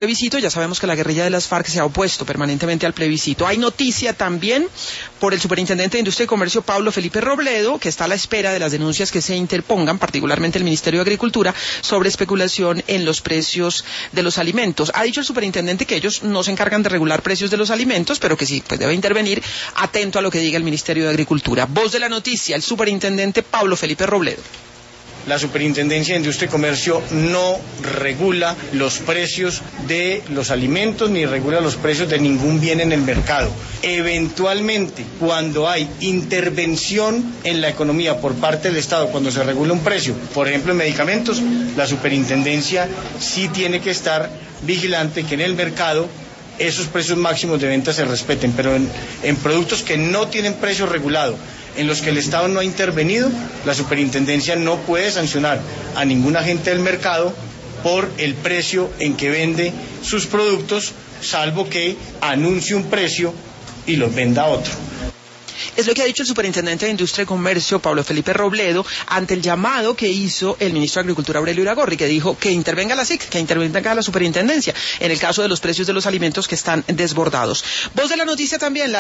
plebiscito. Ya sabemos que la guerrilla de las FARC se ha opuesto permanentemente al plebiscito. Hay noticia también por el superintendente de Industria y Comercio, Pablo Felipe Robledo, que está a la espera de las denuncias que se interpongan, particularmente el Ministerio de Agricultura, sobre especulación en los precios de los alimentos. Ha dicho el superintendente que ellos no se encargan de regular precios de los alimentos, pero que sí, pues debe intervenir atento a lo que diga el Ministerio de Agricultura. Voz de la noticia, el superintendente Pablo Felipe Robledo. La Superintendencia de Industria y Comercio no regula los precios de los alimentos ni regula los precios de ningún bien en el mercado. Eventualmente, cuando hay intervención en la economía por parte del Estado, cuando se regula un precio, por ejemplo en medicamentos, la Superintendencia sí tiene que estar vigilante que en el mercado esos precios máximos de venta se respeten, pero en productos que no tienen precio regulado, en los que el Estado no ha intervenido, la Superintendencia no puede sancionar a ningún agente del mercado por el precio en que vende sus productos, salvo que anuncie un precio y los venda a otro. Es lo que ha dicho el superintendente de Industria y Comercio, Pablo Felipe Robledo, ante el llamado que hizo el ministro de Agricultura, Aurelio Iragorri, que dijo que intervenga la SIC, que intervenga la superintendencia, en el caso de los precios de los alimentos que están desbordados. Voz de la noticia también.